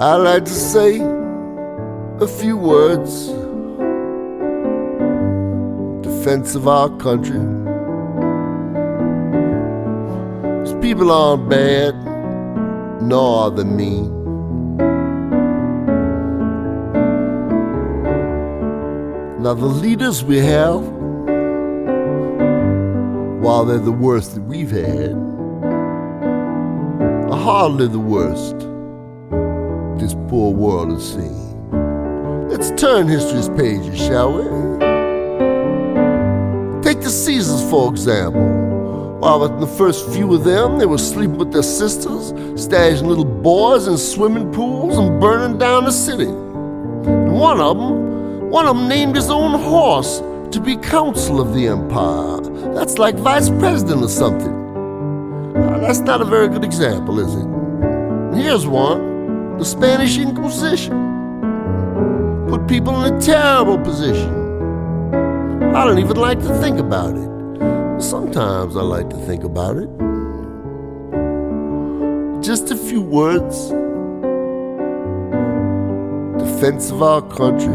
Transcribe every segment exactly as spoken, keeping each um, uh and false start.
I'd like to say a few words in defense of our country. 'Cause people aren't bad, nor are they mean. Now the leaders we have, while they're the worst that we've had, are hardly the worst this poor world has seen. Let's turn history's pages, shall we? Take the Caesars, for example. While with the first few of them, they were sleeping with their sisters, stashing little boys in swimming pools and burning down the city. And one of them, one of them named his own horse to be consul of the empire. That's like vice president or something. Now, that's not a very good example, is it? And here's one. The Spanish Inquisition put people in a terrible position. I don't even like to think about it. Sometimes I like to think about it. Just a few words. Defense of our country.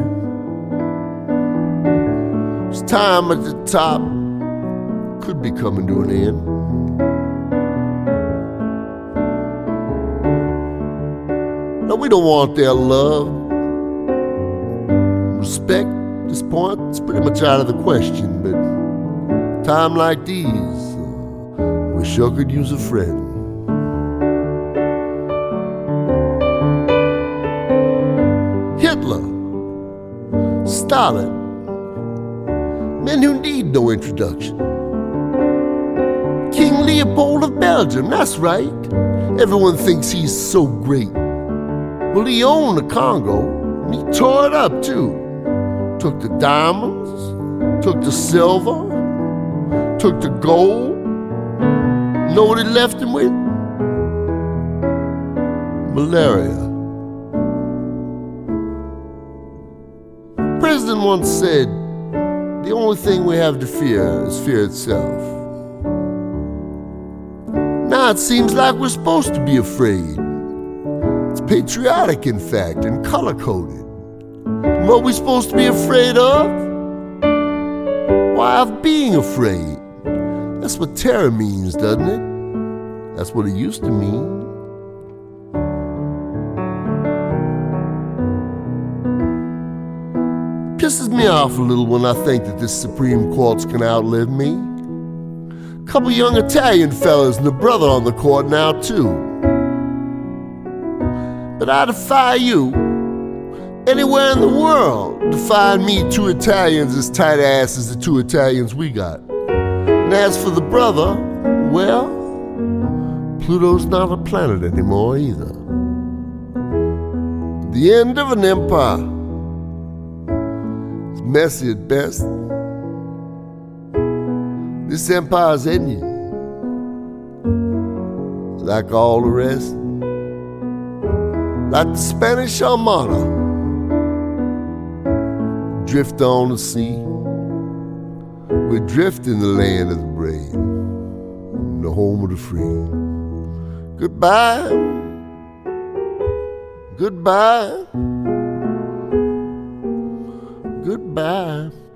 It's time at the top could be coming to an end. No, we don't want their love. Respect at this point, it's pretty much out of the question, but time like these, we sure could use a friend. Hitler, Stalin, men who need no introduction. King Leopold of Belgium, that's right. Everyone thinks he's so great. Well, he owned the Congo, and he tore it up too. Took the diamonds, took the silver, took the gold. Know what he left him with? Malaria. The president once said, the only thing we have to fear is fear itself. Now it seems like we're supposed to be afraid. It's patriotic, in fact, and color-coded. And what we're supposed to be afraid of? Why, of being afraid. That's what terror means, doesn't it? That's what it used to mean. Pisses me off a little when I think that this Supreme Court's gonna outlive me. A couple young Italian fellas and a brother on the court now, too. But I defy you, anywhere in the world, to find me two Italians as tight ass as the two Italians we got. And as for the brother, well, Pluto's not a planet anymore either. The end of an empire. It's messy at best. This empire's ending, like all the rest. Like the Spanish Armada, drift on the sea. We drift in the land of the brave, the home of the free. Goodbye, goodbye, goodbye.